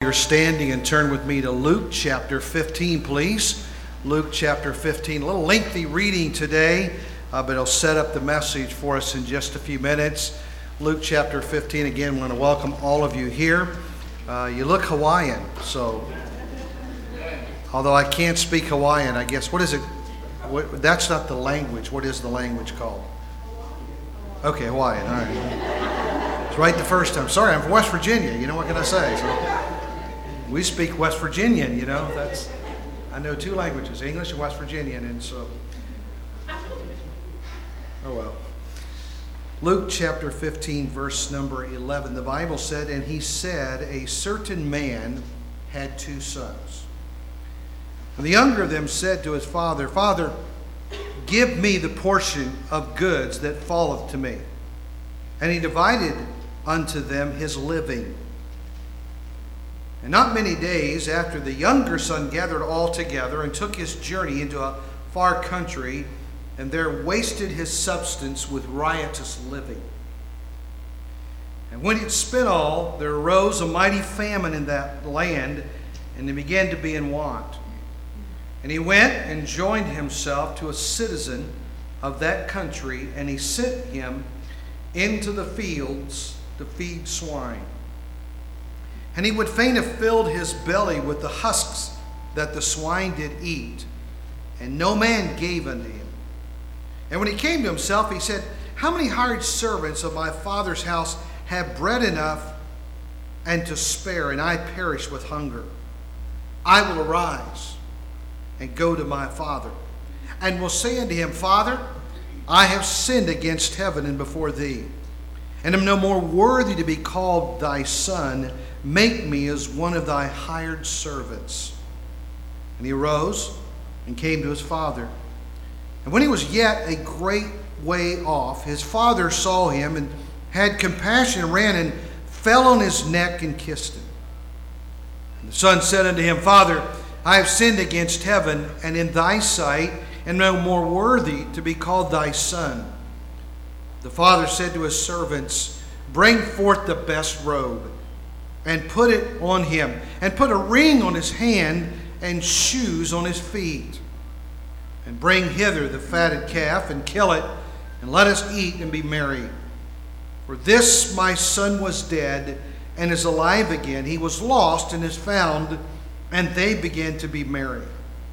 you're standing, and turn with me to Luke chapter 15, please. Luke chapter 15. A little lengthy reading today, but it'll set up the message for us in just a few minutes. Luke chapter 15. Again, I want to welcome all of you here. You look Hawaiian, so although I can't speak Hawaiian, I guess, what is it? That's not the language. What is the language called? Okay, Hawaiian, all right. It's right the first time. Sorry, I'm from West Virginia. You know, what can I say? So, we speak West Virginian, you know. I know two languages, English and West Virginian, and so, oh well. Luke chapter 15, verse number 11, the Bible said, "And he said, a certain man had two sons. And the younger of them said to his father, Father, give me the portion of goods that falleth to me. And he divided unto them his living. And not many days after, the younger son gathered all together and took his journey into a far country, and there wasted his substance with riotous living. And when he had spent all, there arose a mighty famine in that land, and he began to be in want. And he went and joined himself to a citizen of that country, and he sent him into the fields to feed swine. And he would fain have filled his belly with the husks that the swine did eat, and no man gave unto him. And when he came to himself, he said, How many hired servants of my father's house have bread enough and to spare, and I perish with hunger? I will arise and go to my father, and will say unto him, Father, I have sinned against heaven and before thee, and am no more worthy to be called thy son. Make me as one of thy hired servants. And he arose and came to his father. And when he was yet a great way off, his father saw him and had compassion, and ran and fell on his neck and kissed him. And the son said unto him, Father, I have sinned against heaven and in thy sight, and no more worthy to be called thy son. The father said to his servants, Bring forth the best robe, and put it on him, and put a ring on his hand, and shoes on his feet. And bring hither the fatted calf, and kill it, and let us eat and be merry. For this my son was dead, and is alive again. He was lost, and is found. And they began to be merry.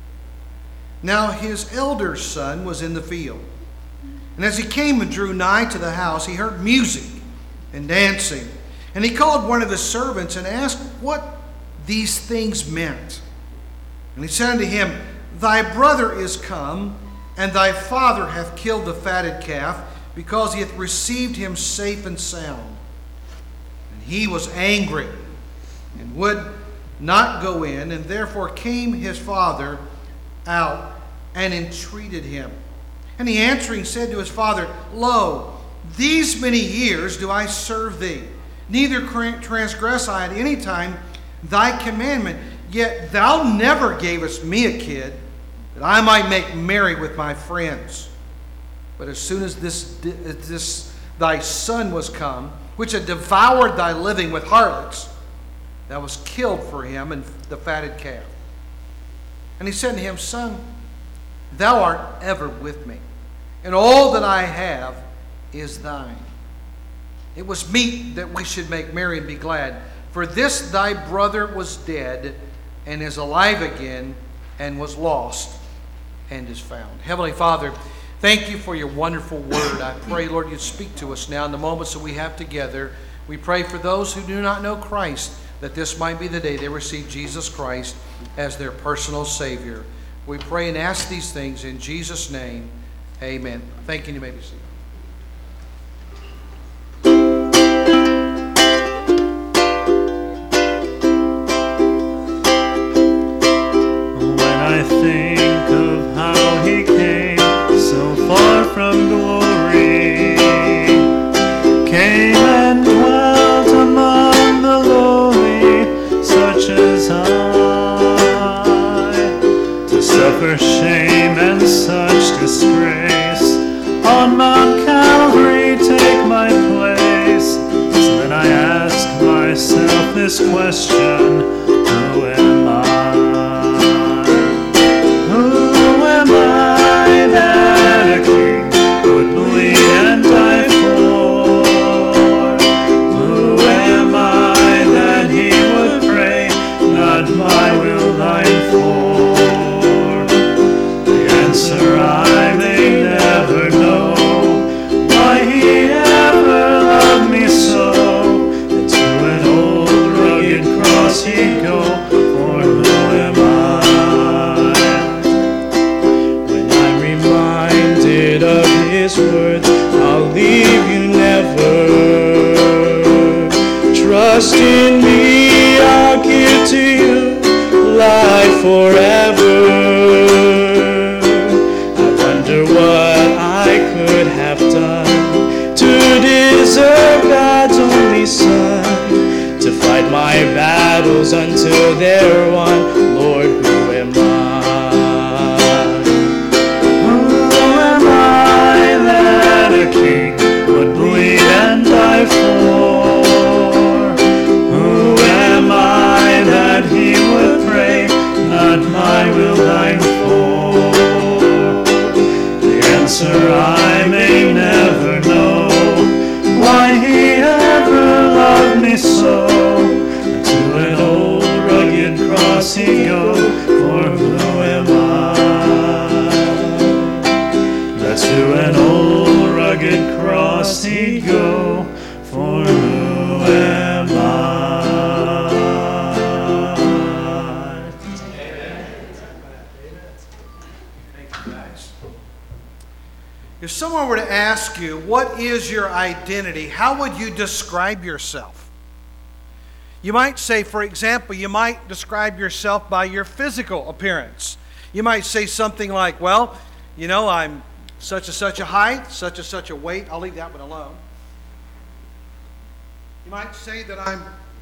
Now his elder son was in the field. And as he came and drew nigh to the house, he heard music and dancing. And he called one of his servants and asked what these things meant. And he said unto him, Thy brother is come, and thy father hath killed the fatted calf, because he hath received him safe and sound. And he was angry, and would not go in, and therefore came his father out and entreated him. And he answering said to his father, Lo, these many years do I serve thee, neither transgress I at any time thy commandment, yet thou never gavest me a kid, that I might make merry with my friends. But as soon as this thy son was come, which had devoured thy living with harlots, thou was killed for him and the fatted calf. And he said to him, Son, thou art ever with me, and all that I have is thine. It was meet that we should make merry and be glad. For this thy brother was dead, and is alive again, and was lost, and is found. Heavenly Father, thank you for your wonderful word. I pray, Lord, you'd speak to us now in the moments that we have together. We pray for those who do not know Christ, that this might be the day they receive Jesus Christ as their personal Savior. We pray and ask these things in Jesus' name. Amen. Thank you. You may be seated. When I think of how he came so far from glory, came and dwelt among the lowly, such as I, to suffer shame and such disgrace, on Mount Calvary take my place. So then I ask myself this question, cross he'd go, for who am I? When I'm reminded of his words, I'll leave you never. Trust in me, I'll give to you life forever. I wonder what I could have done to deserve God's only Son, to fight my battles until they're won. Lord, who am I? Who am I that a king would bleed and die for? Who am I that he would pray, not my will thine for? The answer I may never know, why he ever loved me so. To an old rugged cross he go, for who am I? That's to an old rugged cross he go, for who am I? If someone were to ask you, what is your identity, how would you describe yourself? You might say, for example, you might describe yourself by your physical appearance. You might say something like, well, you know, I'm such and such a height, such and such a weight. I'll leave that one alone. You might say that I'm...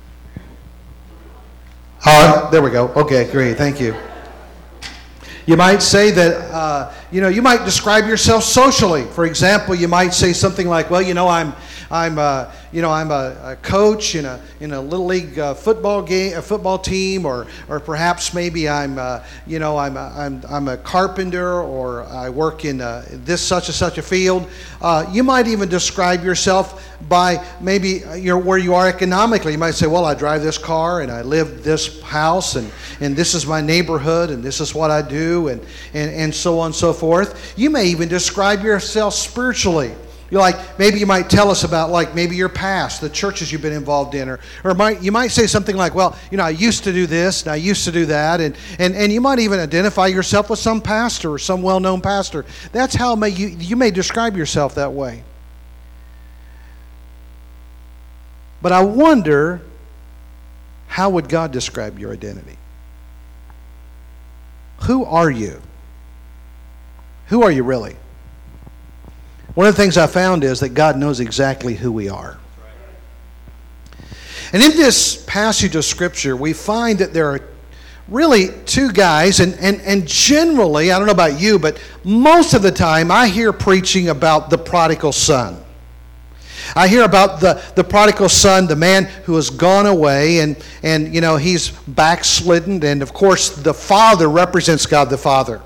there we go. Okay, great. Thank you. You might say that, you might describe yourself socially. For example, you might say something like, well, I'm a coach in a little league football team, or perhaps maybe I'm a carpenter, or I work in this such and such a field. You might even describe yourself by maybe where you are economically. You might say, well, I drive this car and I live this house, and this is my neighborhood, and this is what I do, and so on and so forth. You may even describe yourself spiritually. Maybe you might tell us about maybe your past, the churches you've been involved in, or you might say something like, well, I used to do this and I used to do that, and you might even identify yourself with some pastor or some well-known pastor. That's how you may describe yourself that way. But I wonder, how would God describe your identity? Who are you? Who are you really? One of the things I found is that God knows exactly who we are. And in this passage of Scripture, we find that there are really two guys, and generally, I don't know about you, but most of the time I hear preaching about the prodigal son. I hear about the prodigal son, the man who has gone away, and he's backslidden, and of course the father represents God the Father.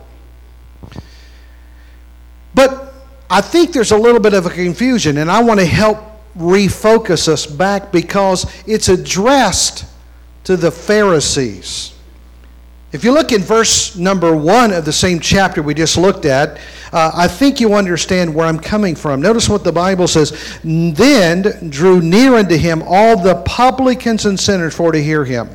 But I think there's a little bit of a confusion, and I want to help refocus us back because it's addressed to the Pharisees. If you look in verse number 1 of the same chapter we just looked at, I think you understand where I'm coming from. Notice what the Bible says. Then drew near unto him all the publicans and sinners for to hear him.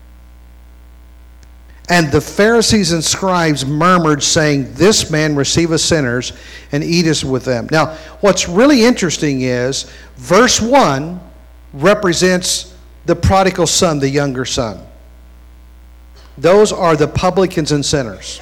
And the Pharisees and scribes murmured, saying, this man receiveth sinners and eateth with them. Now, what's really interesting is, verse 1 represents the prodigal son, the younger son. Those are the publicans and sinners.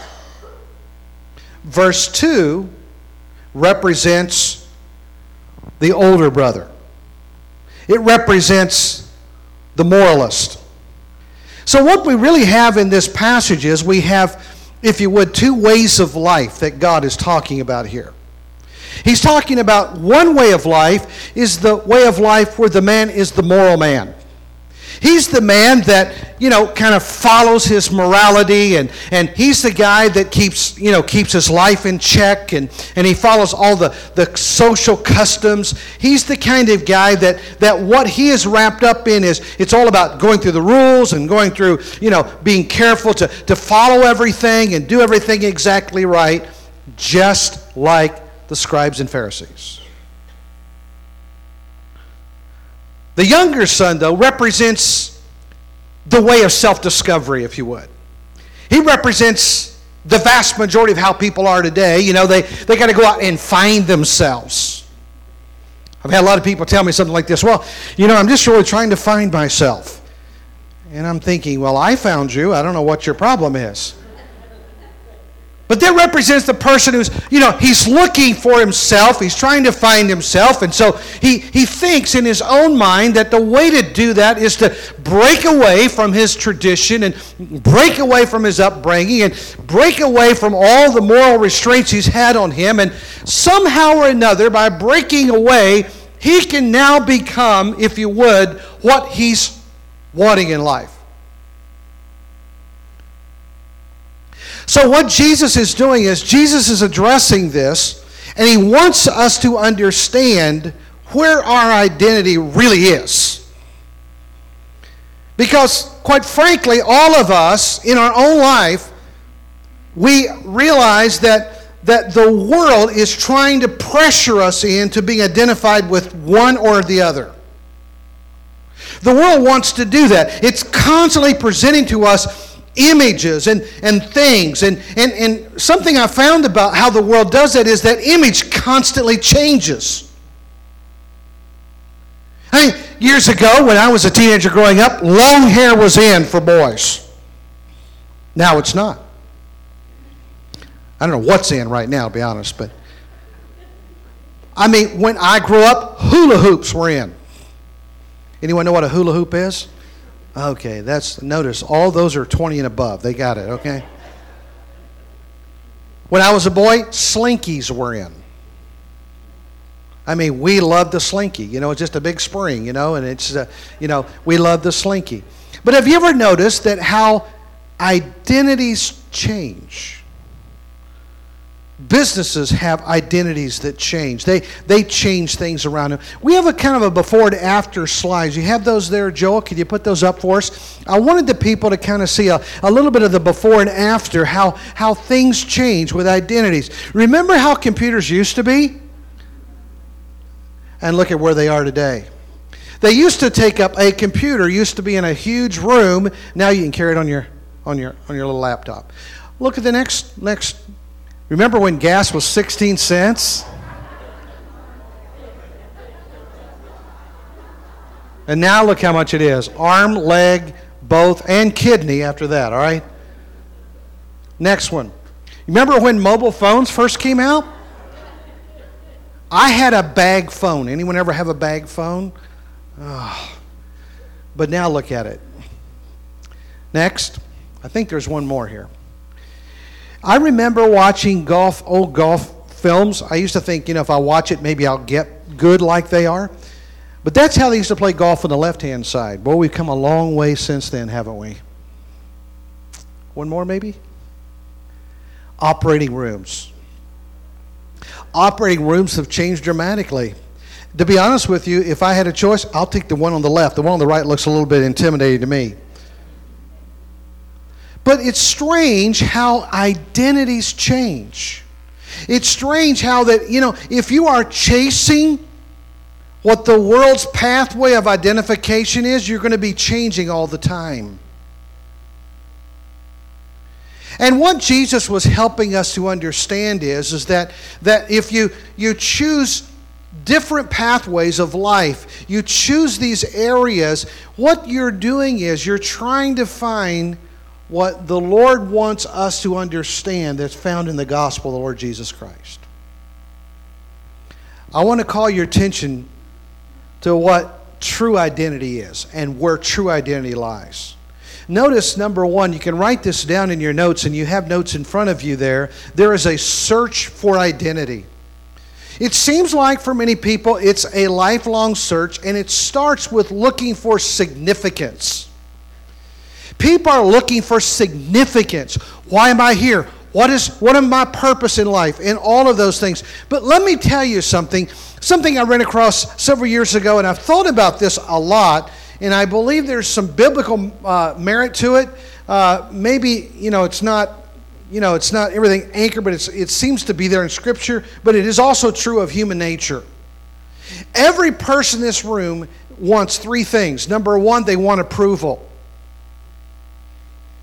Verse 2 represents the older brother. It represents the moralist. So what we really have in this passage is we have, if you would, two ways of life that God is talking about here. He's talking about one way of life is the way of life where the man is the moral man. He's the man that, kind of follows his morality, and he's the guy that keeps his life in check, and he follows all the social customs. He's the kind of guy that what he is wrapped up in is, it's all about going through the rules and going through, being careful to follow everything and do everything exactly right, just like the scribes and Pharisees. The younger son, though, represents the way of self-discovery, if you would. He represents the vast majority of how people are today. You know, they got to go out and find themselves. I've had a lot of people tell me something like this. Well, you know, I'm just really trying to find myself. And I'm thinking, well, I found you. I don't know what your problem is. But that represents the person who's, you know, he's looking for himself. He's trying to find himself. And so he thinks in his own mind that the way to do that is to break away from his tradition and break away from his upbringing and break away from all the moral restraints he's had on him. And somehow or another, by breaking away, he can now become, if you would, what he's wanting in life. So what Jesus is doing is Jesus is addressing this, and he wants us to understand where our identity really is. Because, quite frankly, all of us in our own life, we realize that the world is trying to pressure us into being identified with one or the other. The world wants to do that. It's constantly presenting to us images and things. And something I found about how the world does that is that image constantly changes. I mean, years ago, when I was a teenager growing up, long hair was in for boys. Now it's not. I don't know what's in right now, to be honest. But I mean, when I grew up, hula hoops were in. Anyone know what a hula hoop is? Okay, notice all those are 20 and above. They got it, okay? When I was a boy, slinkies were in. I mean, we loved the slinky. You know, it's just a big spring, you know, and it's, we love the slinky. But have you ever noticed that how identities change? Businesses have identities that change. They change things around them. We have a kind of a before and after slides. You have those there, Joel? Can you put those up for us? I wanted the people to kind of see a little bit of the before and after, how things change with identities. Remember how computers used to be? And look at where they are today. They used to take up, a computer used to be in a huge room. Now you can carry it on your little laptop. Look at the next. Remember when gas was 16 cents? And now look how much it is. Arm, leg, both, and kidney after that, all right? Next one. Remember when mobile phones first came out? I had a bag phone. Anyone ever have a bag phone? Oh. But now look at it. Next. I think there's one more here. I remember watching old golf films. I used to think, if I watch it, maybe I'll get good like they are. But that's how they used to play golf on the left-hand side. Boy, we've come a long way since then, haven't we? One more, maybe? Operating rooms. Operating rooms have changed dramatically. To be honest with you, if I had a choice, I'll take the one on the left. The one on the right looks a little bit intimidating to me. But it's strange how identities change. It's strange how that, if you are chasing what the world's pathway of identification is, you're going to be changing all the time. And what Jesus was helping us to understand is that if you choose different pathways of life, you choose these areas, what you're doing is you're trying to find what the Lord wants us to understand that's found in the gospel of the Lord Jesus Christ. I want to call your attention to what true identity is and where true identity lies. Notice, number one, you can write this down in your notes, and you have notes in front of you there. There is a search for identity. It seems like for many people it's a lifelong search, and it starts with looking for significance. People are looking for significance. Why am I here? What is my purpose in life? And all of those things. But let me tell you something I ran across several years ago, and I've thought about this a lot, and I believe there's some biblical merit to it. Maybe, it's not everything anchored, but it seems to be there in Scripture, but it is also true of human nature. Every person in this room wants three things. Number one, they want approval.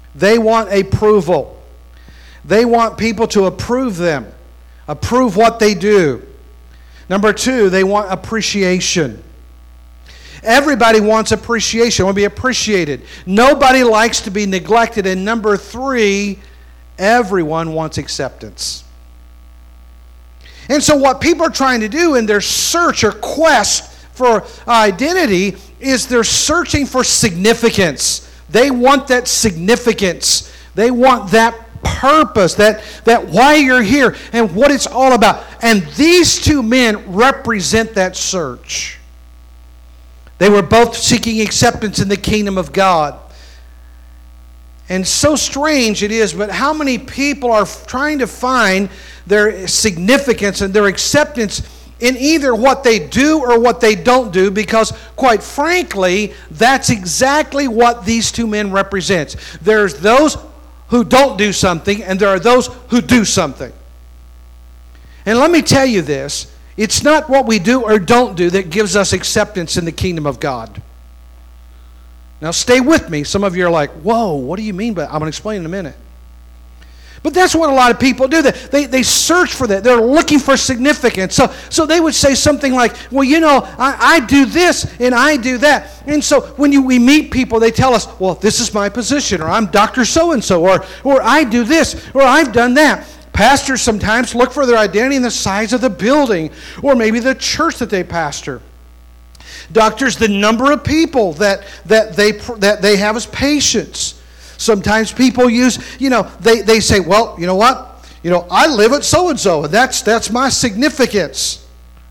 They want approval. They want people to approve them, approve what they do. Number two, they want appreciation. Everybody wants appreciation, want to be appreciated. Nobody likes to be neglected. And number three, everyone wants acceptance. And so what people are trying to do in their search or quest for identity is they're searching for significance. They want that significance. They want that purpose, that why you're here and what it's all about. And these two men represent that search. They were both seeking acceptance in the kingdom of God. And so strange it is, but how many people are trying to find their significance and their acceptance in either what they do or what they don't do, because quite frankly, that's exactly what these two men represent. There's those who don't do something, and there are those who do something. And let me tell you this, it's not what we do or don't do that gives us acceptance in the kingdom of God. Now stay with me. Some of you are like, whoa, what do you mean by that? I'm going to explain in a minute. But that's what a lot of people do. They search for that. They're looking for significance. So they would say something like, well, you know, I do this and I do that. And so when we meet people, they tell us, well, this is my position, or I'm Dr. So-and-so, or I do this, or I've done that. Pastors sometimes look for their identity in the size of the building, or maybe the church that they pastor. Doctors, the number of people that they have as patients. Sometimes people use, they say, well, you know what? I live at so-and-so, and that's my significance.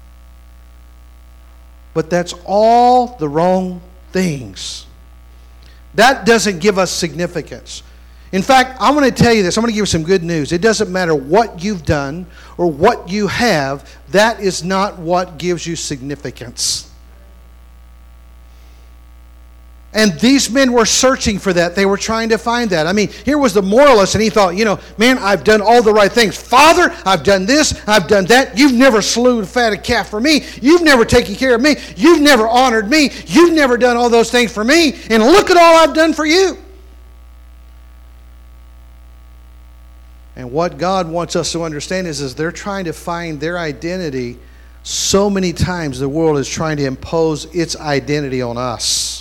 But that's all the wrong things. That doesn't give us significance. In fact, I'm going to tell you this. I'm going to give you some good news. It doesn't matter what you've done or what you have. That is not what gives you significance. And these men were searching for that. They were trying to find that. I mean, here was the moralist, and he thought, man, I've done all the right things. Father, I've done this, I've done that. You've never slew and fatted a calf for me. You've never taken care of me. You've never honored me. You've never done all those things for me. And look at all I've done for you. And what God wants us to understand is they're trying to find their identity. So many times the world is trying to impose its identity on us.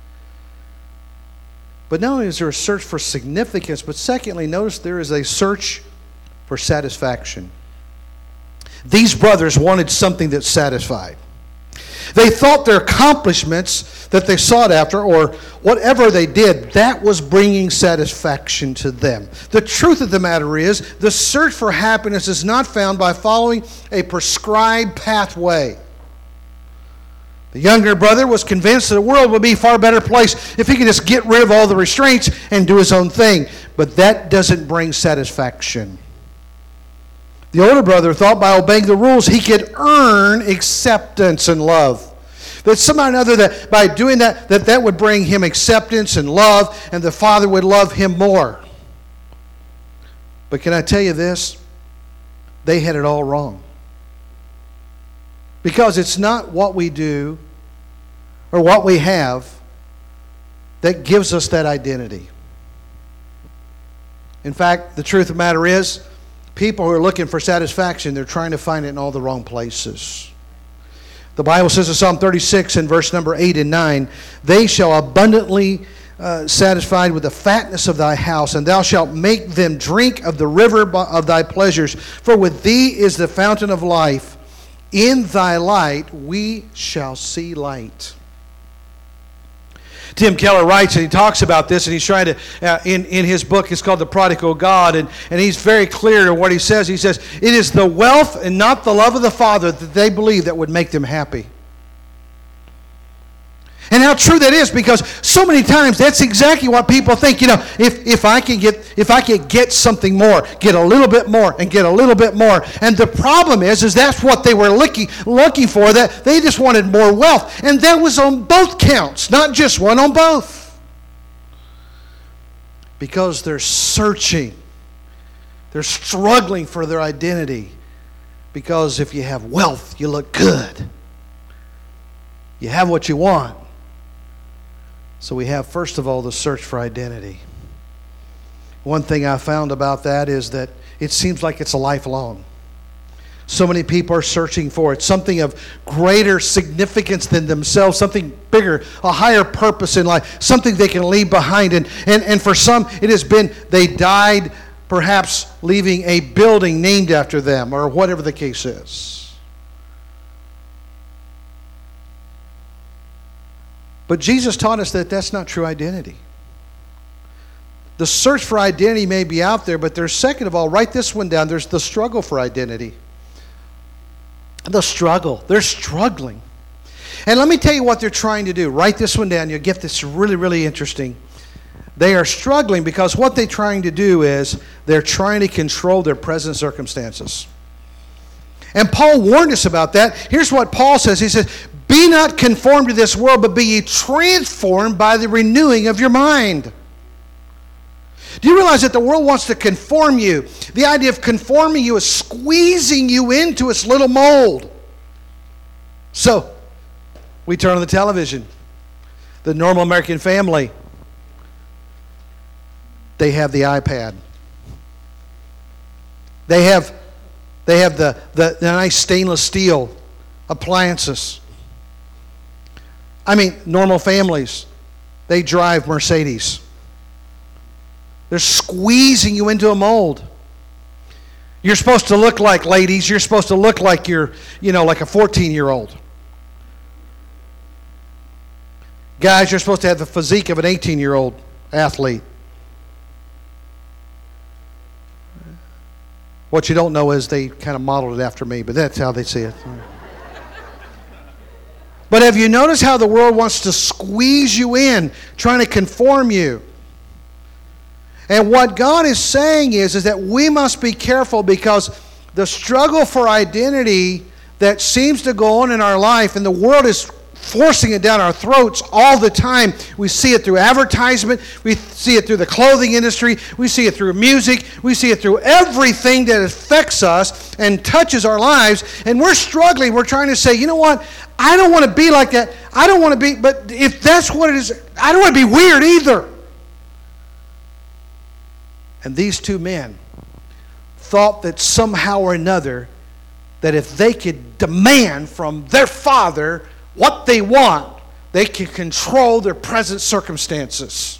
But not only is there a search for significance, but secondly, notice there is a search for satisfaction. These brothers wanted something that satisfied. They thought their accomplishments that they sought after, or whatever they did, that was bringing satisfaction to them. The truth of the matter is, the search for happiness is not found by following a prescribed pathway. The younger brother was convinced that the world would be a far better place if he could just get rid of all the restraints and do his own thing. But that doesn't bring satisfaction. The older brother thought by obeying the rules he could earn acceptance and love. That somehow or another, that by doing that would bring him acceptance and love, and the Father would love him more. But can I tell you this? They had it all wrong. Because it's not what we do or what we have that gives us that identity. In fact, the truth of the matter is, people who are looking for satisfaction, they're trying to find it in all the wrong places. The Bible says in Psalm 36 in verse number 8 and 9, they shall abundantly satisfied with the fatness of thy house, and thou shalt make them drink of the river of thy pleasures. For with thee is the fountain of life. In thy light we shall see light. Tim Keller writes, and he talks about this, and he's trying to, in his book, it's called The Prodigal God, and he's very clear in what he says. He says, it is the wealth and not the love of the Father that they believe that would make them happy. And how true that is, because so many times that's exactly what people think. If I can get something more, get a little bit more, and get a little bit more. And the problem is that's what they were looking for. That they just wanted more wealth, and that was on both counts, not just one, on both. Because they're searching, they're struggling for their identity. Because if you have wealth, you look good. You have what you want. So we have, first of all, the search for identity. One thing I found about that is that it seems like it's a lifelong. So many people are searching for it, something of greater significance than themselves, something bigger, a higher purpose in life, something they can leave behind. And for some, it has been they died perhaps leaving a building named after them, or whatever the case is. But Jesus taught us that that's not true identity. The search for identity may be out there, but there's, second of all, write this one down, there's the struggle for identity. The struggle. They're struggling. And let me tell you what they're trying to do. Write this one down. You'll get this really, really interesting. They are struggling because what they're trying to do is they're trying to control their present circumstances. And Paul warned us about that. Here's what Paul says. He says, be not conformed to this world, but be ye transformed by the renewing of your mind. Do you realize that the world wants to conform you? The idea of conforming you is squeezing you into its little mold. So, we turn on the television. The normal American family, they have the iPad. They have the nice stainless steel appliances. I mean, normal families, they drive Mercedes. They're squeezing you into a mold. You're supposed to look like, ladies, you're supposed to look like you're, like a 14-year-old. Guys, you're supposed to have the physique of an 18-year-old athlete. What you don't know is they kind of modeled it after me, but that's how they see it. But have you noticed how the world wants to squeeze you in, trying to conform you? And what God is saying is that we must be careful, because the struggle for identity that seems to go on in our life, and the world is forcing it down our throats all the time. We see it through advertisement. We see it through the clothing industry. We see it through music. We see it through everything that affects us and touches our lives. And we're struggling. We're trying to say, you know what? I don't want to be like that. I don't want to be, but if that's what it is, I don't want to be weird either. And these two men thought that somehow or another, that if they could demand from their father what they want, they could control their present circumstances.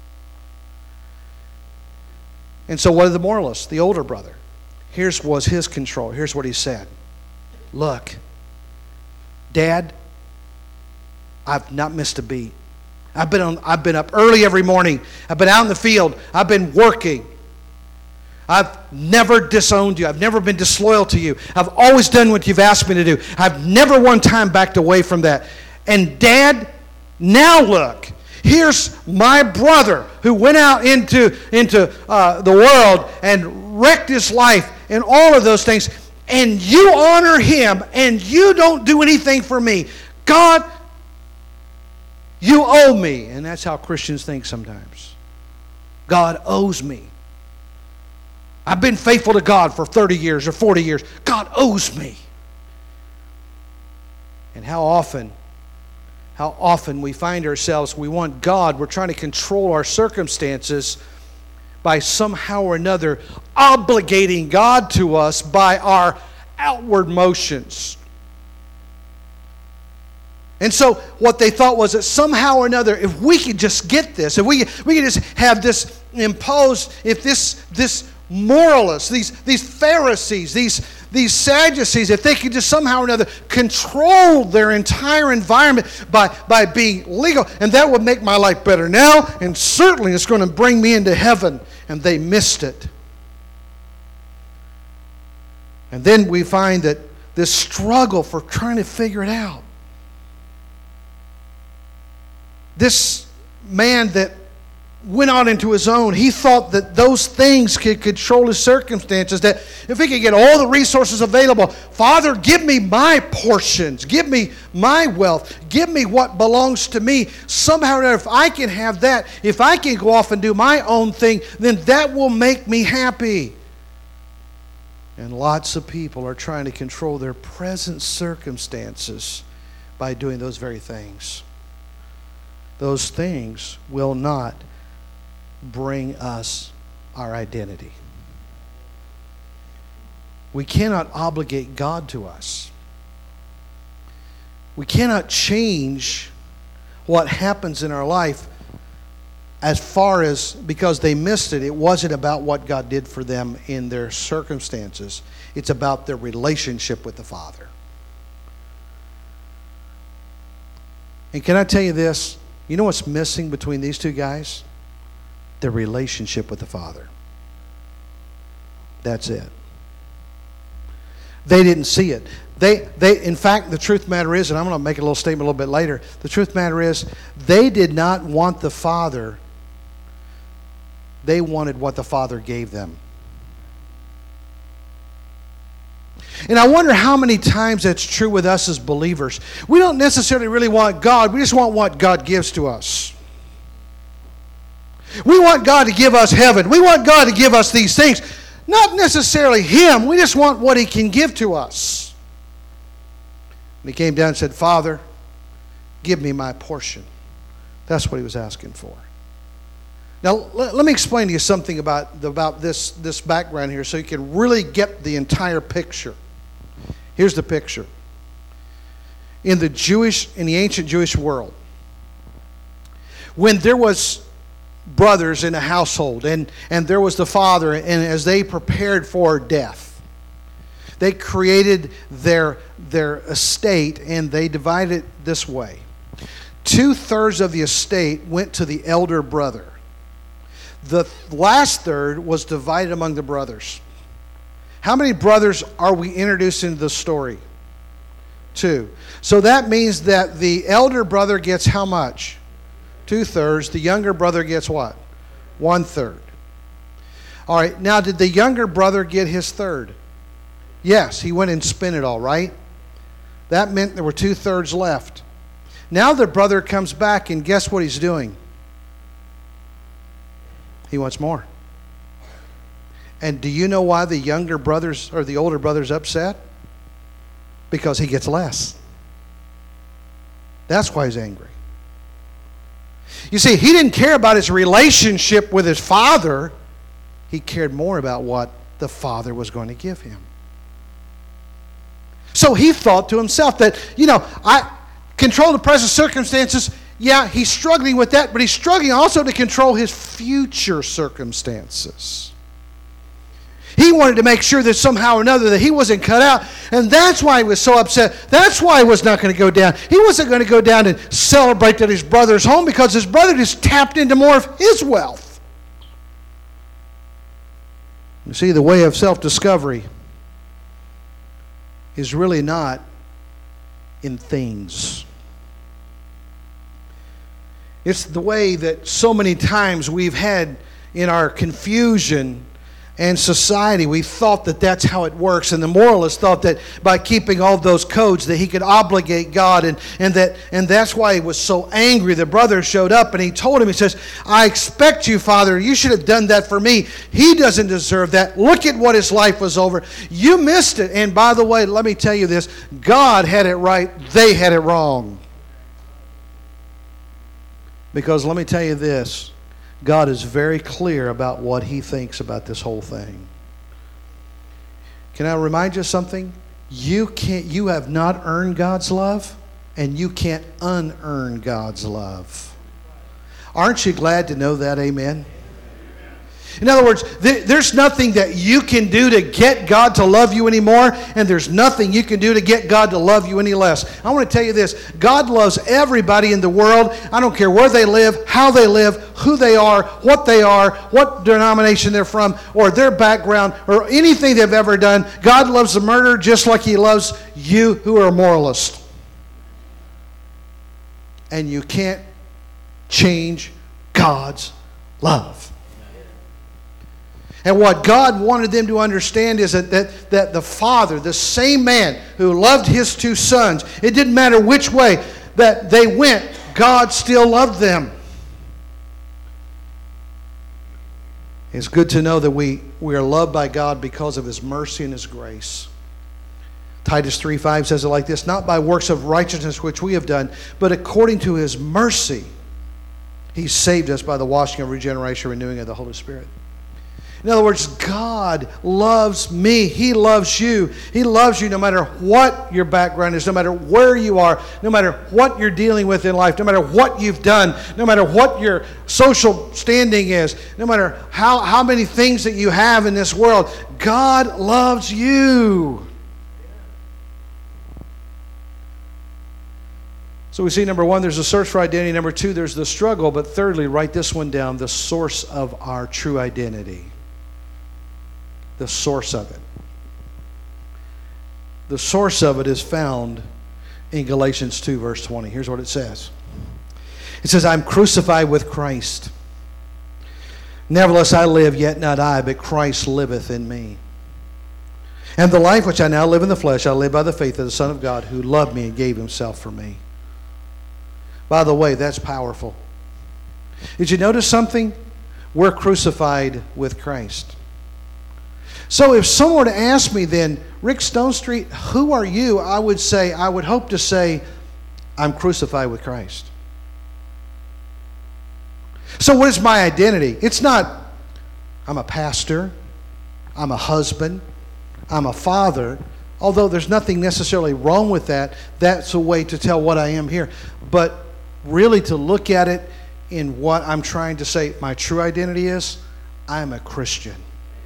And so what did the moralist, the older brother? Here's was his control. Here's what he said. Look, Dad, I've not missed a beat. I've been up early every morning. I've been out in the field. I've been working. I've never disowned you. I've never been disloyal to you. I've always done what you've asked me to do. I've never one time backed away from that. And Dad, now look, here's my brother who went out into the world and wrecked his life and all of those things. And you honor him and you don't do anything for me. God, you owe me. And that's how Christians think sometimes. God owes me. I've been faithful to God for 30 years or 40 years. God owes me. And how often we find ourselves, we want God, we're trying to control our circumstances by somehow or another obligating God to us by our outward motions. And so what they thought was that somehow or another, if we could just get this, if we could just have this imposed, if this moralists, these Pharisees, these Sadducees, if they could just somehow or another control their entire environment by being legal, and that would make my life better now, and certainly it's going to bring me into heaven. And they missed it. And then we find that this struggle for trying to figure it out. This man that went out into his own, he thought that those things could control his circumstances, that if he could get all the resources available, Father, give me my portions, give me my wealth, give me what belongs to me. Somehow or another, if I can have that, if I can go off and do my own thing, then that will make me happy. And lots of people are trying to control their present circumstances by doing those very things. Those things will not bring us our identity. We cannot obligate God to us. We cannot change what happens in our life as far as, because they missed it, it wasn't about what God did for them in their circumstances. It's about their relationship with the Father. And can I tell you this? You know what's missing between these two guys? Their relationship with the Father. That's it. They didn't see it. In fact, the truth matter is, and I'm going to make a little statement a little bit later, the truth matter is, they did not want the Father. They wanted what the Father gave them. And I wonder how many times that's true with us as believers. We don't necessarily really want God. We just want what God gives to us. We want God to give us heaven. We want God to give us these things. Not necessarily Him. We just want what He can give to us. And He came down and said, Father, give me my portion. That's what He was asking for. Now, let me explain to you something about this background here so you can really get the entire picture. Here's the picture. In the ancient Jewish world, when there was brothers in a household and there was the father, and as they prepared for death, they created their estate, and they divided it this way. 2/3 of the estate went to the elder brother. The last third was divided among the brothers. How many brothers are we introducing to the story? 2. So that means that the elder brother gets how much? 2/3. The younger brother gets what? 1/3. All right, now did the younger brother get his third? Yes, he went and spent it all, right? That meant there were 2/3 left. Now the brother comes back, and guess what he's doing? He wants more. And do you know why the younger brothers or the older brother's upset? Because he gets less. That's why he's angry. You see, he didn't care about his relationship with his father. He cared more about what the Father was going to give him. So he thought to himself that, I control the present circumstances. Yeah, he's struggling with that, but he's struggling also to control his future circumstances. He wanted to make sure that somehow or another that he wasn't cut out, and that's why he was so upset. That's why he was not going to go down. He wasn't going to go down and celebrate at his brother's home because his brother just tapped into more of his wealth. You see, the way of self-discovery is really not in things. It's the way that so many times we've had in our confusion and society, we thought that that's how it works. And the moralist thought that by keeping all those codes that he could obligate God. And that's why he was so angry. The brother showed up and he told him, he says, I expect you, Father. You should have done that for me. He doesn't deserve that. Look at what his life was over. You missed it. And by the way, let me tell you this. God had it right. They had it wrong. Because let me tell you this. God is very clear about what He thinks about this whole thing. Can I remind you of something? You have not earned God's love, and you can't unearn God's love. Aren't you glad to know that? Amen. In other words, there's nothing that you can do to get God to love you anymore, and there's nothing you can do to get God to love you any less. I want to tell you this. God loves everybody in the world. I don't care where they live, how they live, who they are, what denomination they're from, or their background, or anything they've ever done. God loves the murderer just like He loves you who are a moralist. And you can't change God's love. And what God wanted them to understand is that the Father, the same man who loved His 2 sons, it didn't matter which way that they went, God still loved them. It's good to know that we are loved by God because of His mercy and His grace. Titus 3:5 says it like this, not by works of righteousness which we have done, but according to His mercy, He saved us by the washing of regeneration, renewing of the Holy Spirit. In other words, God loves me. He loves you. He loves you no matter what your background is, no matter where you are, no matter what you're dealing with in life, no matter what you've done, no matter what your social standing is, no matter how many things that you have in this world. God loves you. So we see, number one, there's a search for identity. Number two, there's the struggle. But thirdly, write this one down, the source of our true identity. The source of it. The source of it is found in Galatians 2, verse 20. Here's what it says. It says, I'm crucified with Christ. Nevertheless I live, yet not I, but Christ liveth in me. And the life which I now live in the flesh, I live by the faith of the Son of God, who loved me and gave himself for me. By the way, that's powerful. Did you notice something? We're crucified with Christ. So if someone were to ask me then, Rick Stonestreet, who are you? I would hope to say, I'm crucified with Christ. So what is my identity? It's not, I'm a pastor, I'm a husband, I'm a father, although there's nothing necessarily wrong with that. That's a way to tell what I am here. But really to look at it in what I'm trying to say my true identity is, I'm a Christian.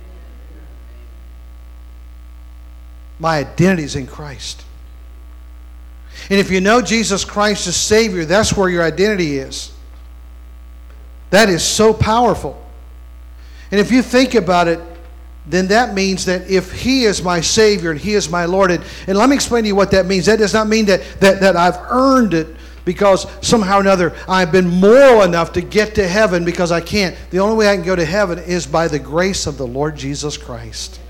My identity is in Christ. And if you know Jesus Christ as Savior, that's where your identity is. That is so powerful. And if you think about it, then that means that if He is my Savior and He is my Lord, and let me explain to you what that means. That does not mean that I've earned it because somehow or another I've been moral enough to get to heaven, because I can't. The only way I can go to heaven is by the grace of the Lord Jesus Christ.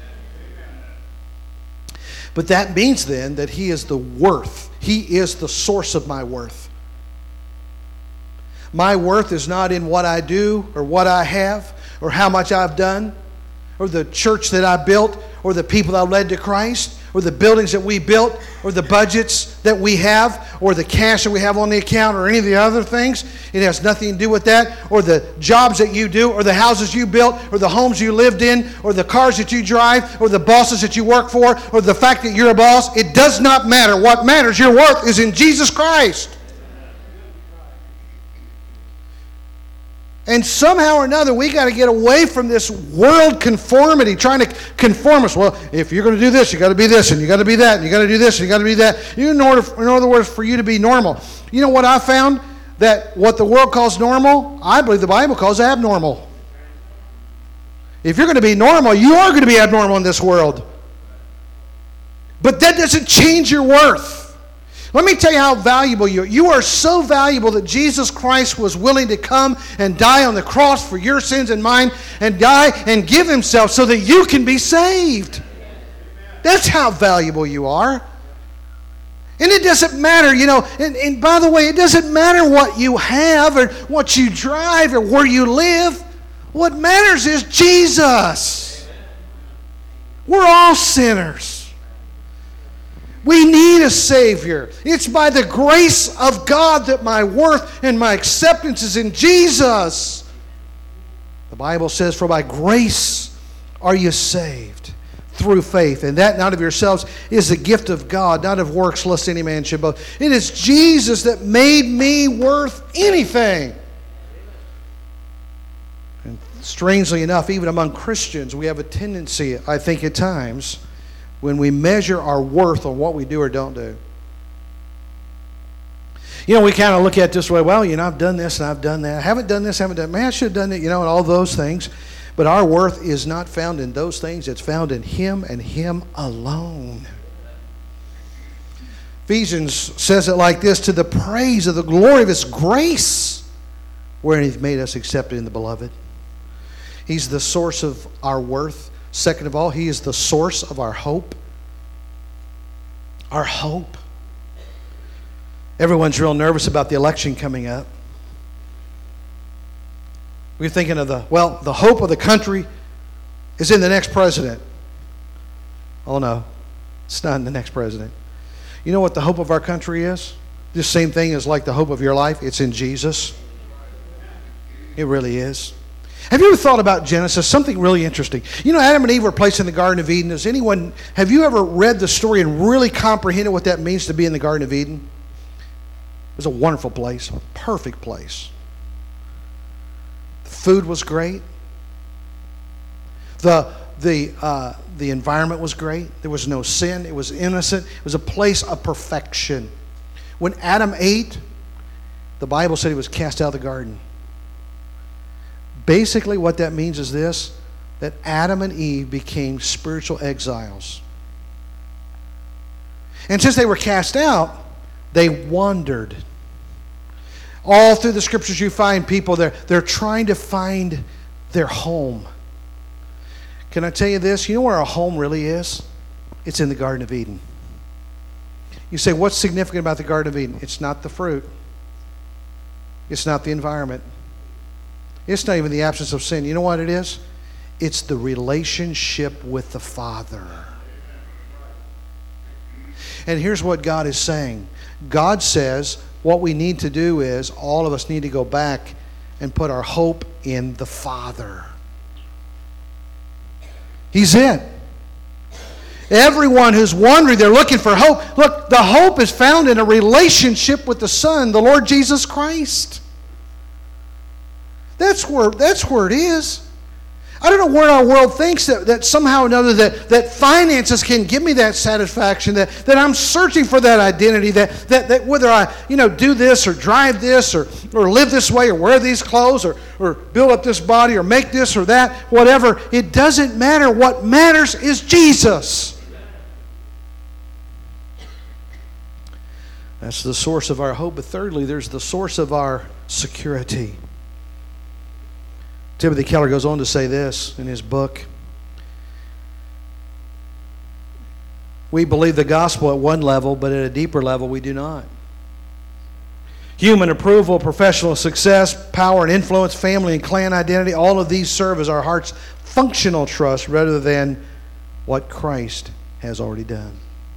But that means then that He is the worth. He is the source of my worth. My worth is not in what I do or what I have or how much I've done or the church that I built or the people that I led to Christ or the buildings that we built or the budgets that we have or the cash that we have on the account or any of the other things. It has nothing to do with that, or the jobs that you do or the houses you built or the homes you lived in or the cars that you drive or the bosses that you work for or the fact that you're a boss. It does not matter. What matters, your worth is in Jesus Christ. And somehow or another, we got to get away from this world conformity, trying to conform us. Well, if you're going to do this, you got to be this, and you got to be that, and you got to do this, and you got to be that. In other words, for you to be normal. You know what I found? That what the world calls normal, I believe the Bible calls abnormal. If you're going to be normal, you are going to be abnormal in this world. But that doesn't change your worth. Let me tell you how valuable you are. You are so valuable that Jesus Christ was willing to come and die on the cross for your sins and mine, and die and give Himself so that you can be saved. That's how valuable you are. And it doesn't matter, and by the way, it doesn't matter what you have or what you drive or where you live. What matters is Jesus. We're all sinners. We need a Savior. It's by the grace of God that my worth and my acceptance is in Jesus. The Bible says, for by grace are you saved through faith. And that not of yourselves is the gift of God, not of works, lest any man should boast. It is Jesus that made me worth anything. And strangely enough, even among Christians, we have a tendency, I think at times, when we measure our worth on what we do or don't do. We kind of look at it this way, well, I've done this and I've done that. I haven't done this, haven't done that. Man, I should have done that, and all those things. But our worth is not found in those things. It's found in Him and Him alone. Ephesians says it like this, to the praise of the glory of His grace, wherein He's made us accepted in the Beloved. He's the source of our worth. Second of all, He is the source of our hope. Our hope. Everyone's real nervous about the election coming up. We're thinking of the hope of the country is in the next president. Oh no, it's not in the next president. You know what the hope of our country is? This same thing is like the hope of your life. It's in Jesus. It really is. Have you ever thought about Genesis? Something really interesting. You know, Adam and Eve were placed in the Garden of Eden. Have you ever read the story and really comprehended what that means to be in the Garden of Eden? It was a wonderful place, a perfect place. The food was great. The environment was great. There was no sin. It was innocent. It was a place of perfection. When Adam ate, the Bible said he was cast out of the garden. Basically, what that means is this, that Adam and Eve became spiritual exiles. And since they were cast out, they wandered. All through the Scriptures you find people, they're trying to find their home. Can I tell you this? You know where our home really is? It's in the Garden of Eden. You say, what's significant about the Garden of Eden? It's not the fruit. It's not the environment. It's not even the absence of sin. You know what it is? It's the relationship with the Father. And here's what God is saying. God says what we need to do is all of us need to go back and put our hope in the Father. He's it. Everyone who's wandering, they're looking for hope. Look, the hope is found in a relationship with the Son, the Lord Jesus Christ. That's where it is. I don't know where our world thinks that somehow or another that finances can give me that satisfaction, that I'm searching for that identity, that whether I do this or drive this or live this way or wear these clothes or build up this body or make this or that, whatever, it doesn't matter. What matters is Jesus. That's the source of our hope. But thirdly, there's the source of our security. Timothy Keller goes on to say this in his book. We believe the gospel at one level, but at a deeper level we do not. Human approval, professional success, power and influence, family and clan identity, all of these serve as our heart's functional trust rather than what Christ has already done.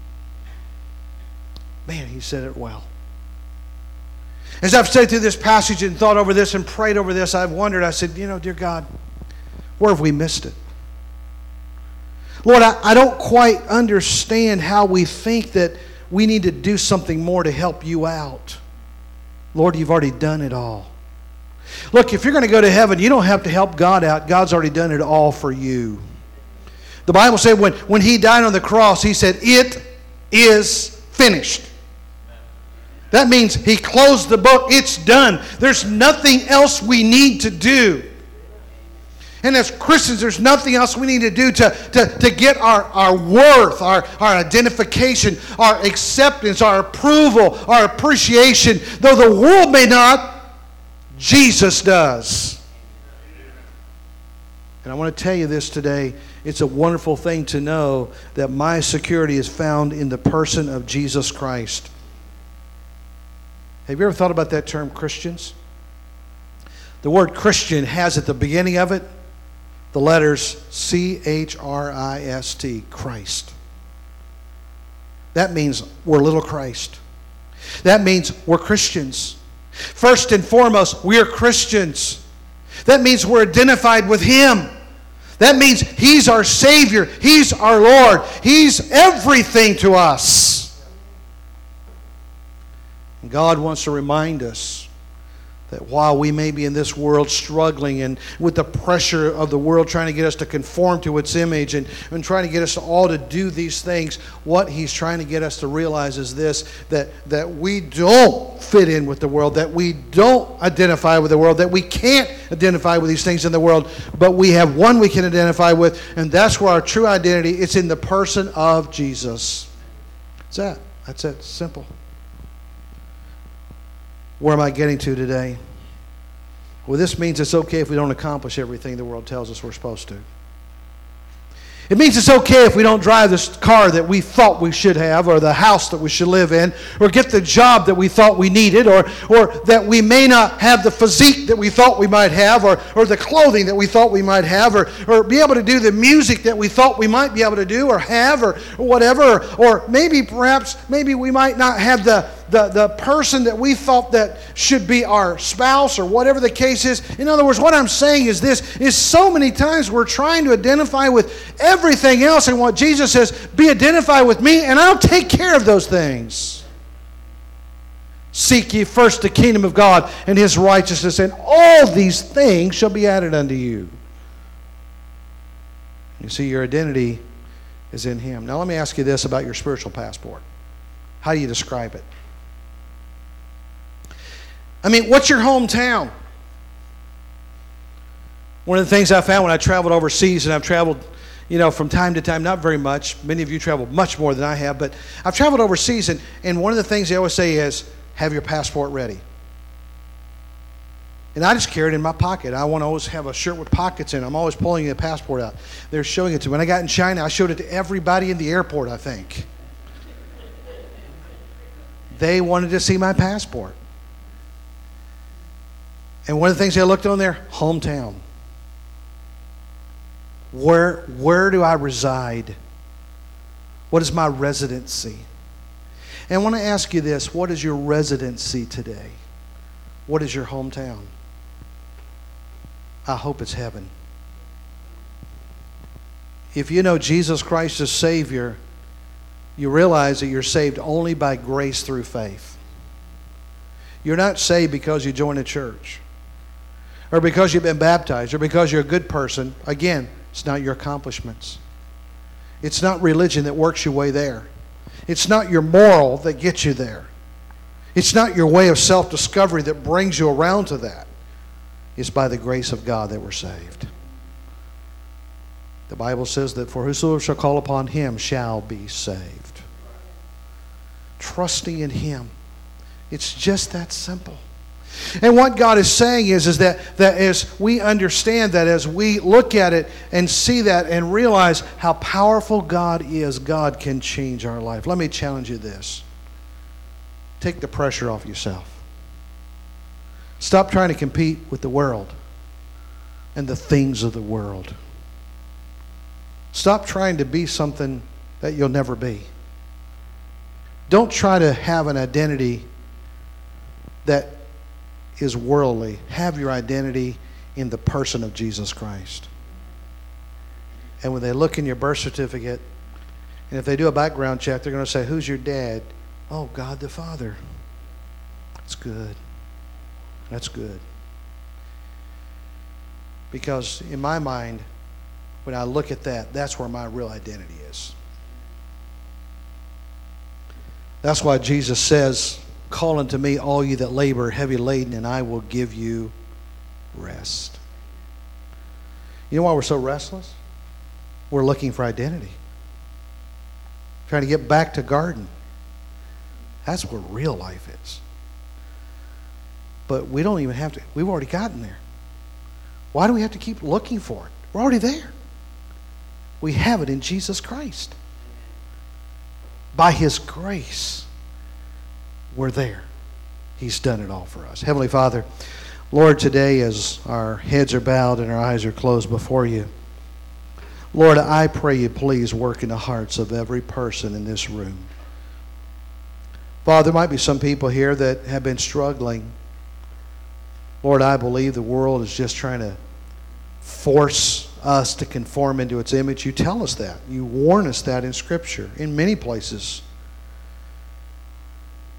Man, he said it well. As I've studied through this passage and thought over this and prayed over this, I've wondered, I said, dear God, where have we missed it? Lord, I don't quite understand how we think that we need to do something more to help you out. Lord, you've already done it all. Look, if you're going to go to heaven, you don't have to help God out. God's already done it all for you. The Bible said when he died on the cross, he said, it is finished. That means he closed the book. It's done. There's nothing else we need to do. And as Christians, there's nothing else we need to do to get our worth, our identification, our acceptance, our approval, our appreciation. Though the world may not, Jesus does. And I want to tell you this today. It's a wonderful thing to know that my security is found in the person of Jesus Christ. Have you ever thought about that term, Christians? The word Christian has at the beginning of it the letters C-H-R-I-S-T, Christ. That means we're little Christ. That means we're Christians. First and foremost, we're Christians. That means we're identified with Him. That means He's our Savior. He's our Lord. He's everything to us. And God wants to remind us that while we may be in this world struggling and with the pressure of the world trying to get us to conform to its image and trying to get us all to do these things, what He's trying to get us to realize is this, that we don't fit in with the world, that we don't identify with the world, that we can't identify with these things in the world, but we have one we can identify with, and that's where our true identity is, in the person of Jesus. That's it. Simple. Where am I getting to today? Well, this means it's okay if we don't accomplish everything the world tells us we're supposed to. It means it's okay if we don't drive this car that we thought we should have, or the house that we should live in, or get the job that we thought we needed, or that we may not have the physique that we thought we might have, or the clothing that we thought we might have, or be able to do the music that we thought we might be able to do or have, or whatever, or maybe we might not have the the person that we thought that should be our spouse or whatever the case is. In other words, what I'm saying is this, is so many times we're trying to identify with everything else, and what Jesus says, be identified with me and I'll take care of those things. Seek ye first the kingdom of God and His righteousness, and all these things shall be added unto you. You see, your identity is in Him. Now let me ask you this about your spiritual passport. How do you describe it? I mean, what's your hometown? One of the things I found when I traveled overseas, and I've traveled, from time to time, not very much. Many of you travel much more than I have, but I've traveled overseas, and one of the things they always say is, have your passport ready. And I just carry it in my pocket. I want to always have a shirt with pockets in it. I'm always pulling the passport out. They're showing it to me. When I got in China, I showed it to everybody in the airport, I think. They wanted to see my passport. And one of the things they looked on there, hometown. Where do I reside? What is my residency? And I want to ask you this, what is your residency today? What is your hometown? I hope it's heaven. If you know Jesus Christ as Savior, you realize that you're saved only by grace through faith. You're not saved because you join a church, or because you've been baptized, or because you're a good person. Again, it's not your accomplishments. It's not religion that works your way there. It's not your moral that gets you there. It's not your way of self-discovery that brings you around to that. It's by the grace of God that we're saved. The Bible says that for whosoever shall call upon Him shall be saved. Trusting in Him. It's just that simple. And what God is saying is that as we understand that, as we look at it and see that and realize how powerful God is, God can change our life. Let me challenge you this. Take the pressure off yourself. Stop trying to compete with the world and the things of the world. Stop trying to be something that you'll never be. Don't try to have an identity that is worldly. Have your identity in the person of Jesus Christ. And when they look in your birth certificate, and if they do a background check, they're going to say, who's your dad? Oh, God the Father. That's good. That's good. Because in my mind, when I look at that, that's where my real identity is. That's why Jesus says, call unto me all you that labor heavy laden, and I will give you rest. You know why we're so restless? We're looking for identity. Trying to get back to garden. That's where real life is. But we don't even have to. We've already gotten there. Why do we have to keep looking for it? We're already there. We have it in Jesus Christ. By His grace, we're there. He's done it all for us. Heavenly Father, Lord, today as our heads are bowed and our eyes are closed before You, Lord, I pray You please work in the hearts of every person in this room. Father, there might be some people here that have been struggling. Lord, I believe the world is just trying to force us to conform into its image. You tell us that. You warn us that in Scripture, in many places.